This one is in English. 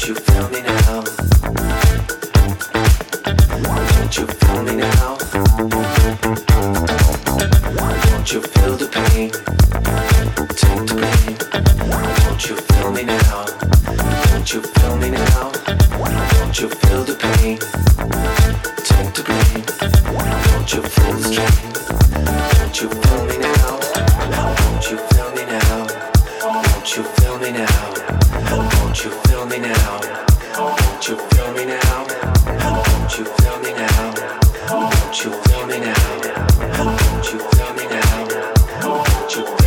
you feel me now? Don't you feel me now? Don't you feel the pain? Take the pain. Don't you feel me now? Don't you feel me now? Don't you feel the pain? Take the pain. Don't you feel the strain? Don't you feel me now? Don't you feel me now? Don't you feel me now? Don't you feel me now? Don't you feel me now? Don't you feel me now? Don't you feel me now? Don't you feel me now? Don't you